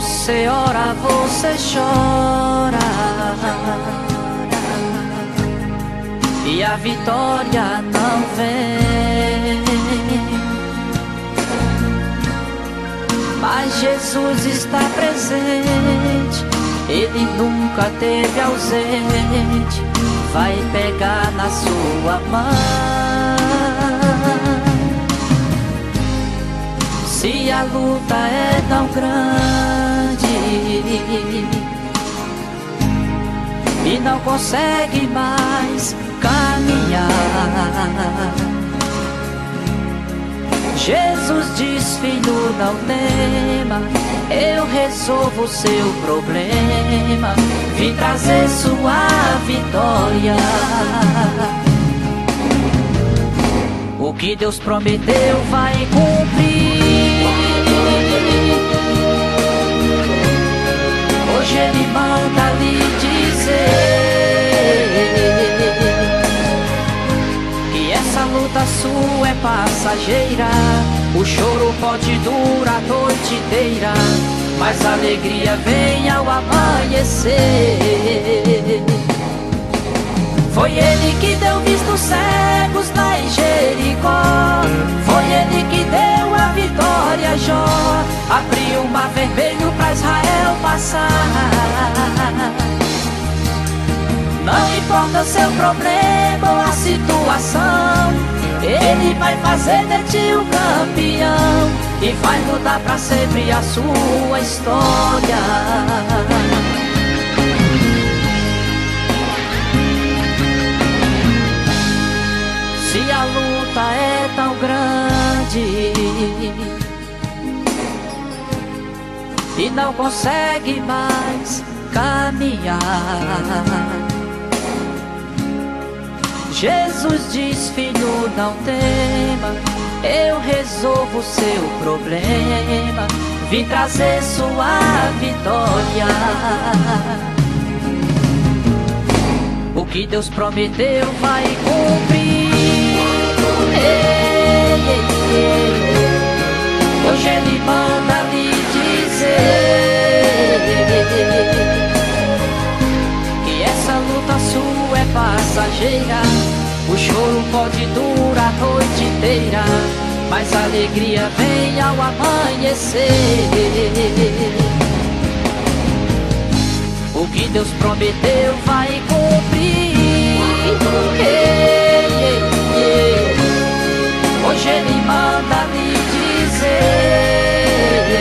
Você ora, você chora, e a vitória não vem. Mas Jesus está presente, Ele nunca esteve ausente. Vai pegar na sua mão. Se a luta é tão grande e não consegue mais caminhar, Jesus diz: filho, não tema, eu resolvo o seu problema, vim trazer sua vitória. O que Deus prometeu vai cumprir. Hoje Ele manda lhe dizer que essa luta sua é passageira. O choro pode durar a noite inteira, mas a alegria vem ao amanhecer. Foi Ele que deu vistos cegos lá em Jericó, foi Ele que deu a vitória a Jó, abriu o mar vermelho para Israel passar. Não importa o seu problema ou a situação, Ele vai fazer de ti um campeão e vai mudar para sempre a sua história. Se a luta é tão grande e não consegue mais caminhar, Jesus diz: filho, não tema, eu resolvo o seu problema, vim trazer sua vitória. O que Deus prometeu vai cumprir. Hoje Ele manda lhe dizer que essa luta sua é passageira. O choro pode durar a noite inteira, mas a alegria vem ao amanhecer. O que Deus prometeu vai cumprir. Hoje Ele manda lhe dizer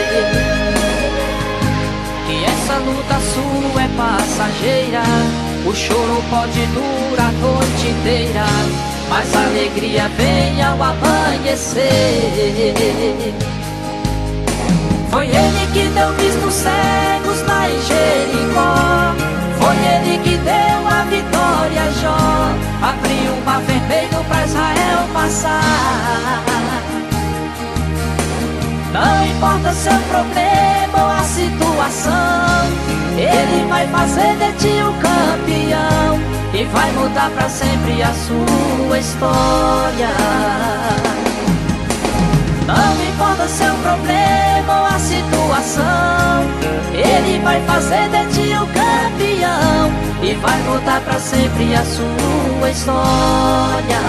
que essa luta sua é passageira. O choro pode durar a noite inteira, mas a alegria vem ao amanhecer. Foi Ele que deu vistos cegos lá em Jericó, foi Ele que deu a vitória a Jó, abriu o mar vermelho para Israel passar. Não importa seu problema ou a situação, Ele vai fazer de ti um campeão e vai mudar para sempre a sua história. Não importa seu problema ou a situação, Ele vai fazer de ti um campeão e vai mudar para sempre a sua história.